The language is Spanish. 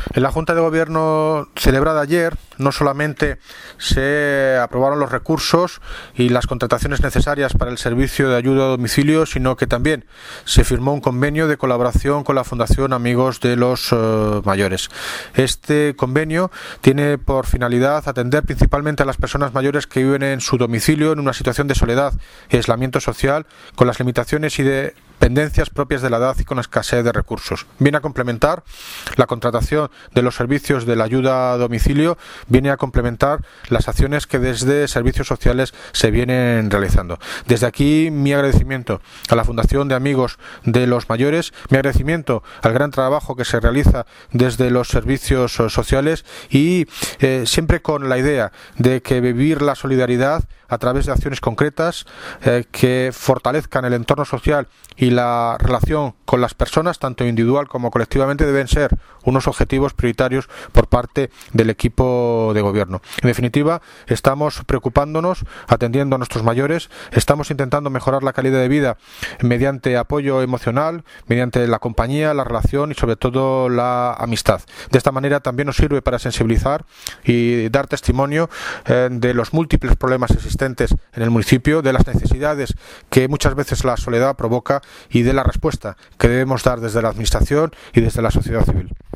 En la Junta de Gobierno celebrada ayer no solamente se aprobaron los recursos y las contrataciones necesarias para el servicio de ayuda a domicilio, sino que también se firmó un convenio de colaboración con la Fundación Amigos de los Mayores. Este convenio tiene por finalidad atender principalmente a las personas mayores que viven en su domicilio en una situación de soledad y aislamiento social, con las limitaciones y dependencias propias de la edad y con escasez de recursos. Viene a complementar la contratación de los servicios de la ayuda a domicilio, viene a complementar las acciones que desde servicios sociales se vienen realizando. Desde aquí mi agradecimiento a la Fundación de Amigos de los Mayores, mi agradecimiento al gran trabajo que se realiza desde los servicios sociales y siempre con la idea de que vivir la solidaridad a través de acciones concretas que fortalezcan el entorno social y la relación con las personas, tanto individual como colectivamente, deben ser unos objetivos prioritarios por parte del equipo de gobierno. En definitiva, estamos preocupándonos, atendiendo a nuestros mayores, estamos intentando mejorar la calidad de vida mediante apoyo emocional, mediante la compañía, la relación y sobre todo la amistad. De esta manera también nos sirve para sensibilizar y dar testimonio de los múltiples problemas existentes en el municipio, de las necesidades que muchas veces la soledad provoca y de la respuesta que debemos dar desde la Administración y desde la sociedad civil.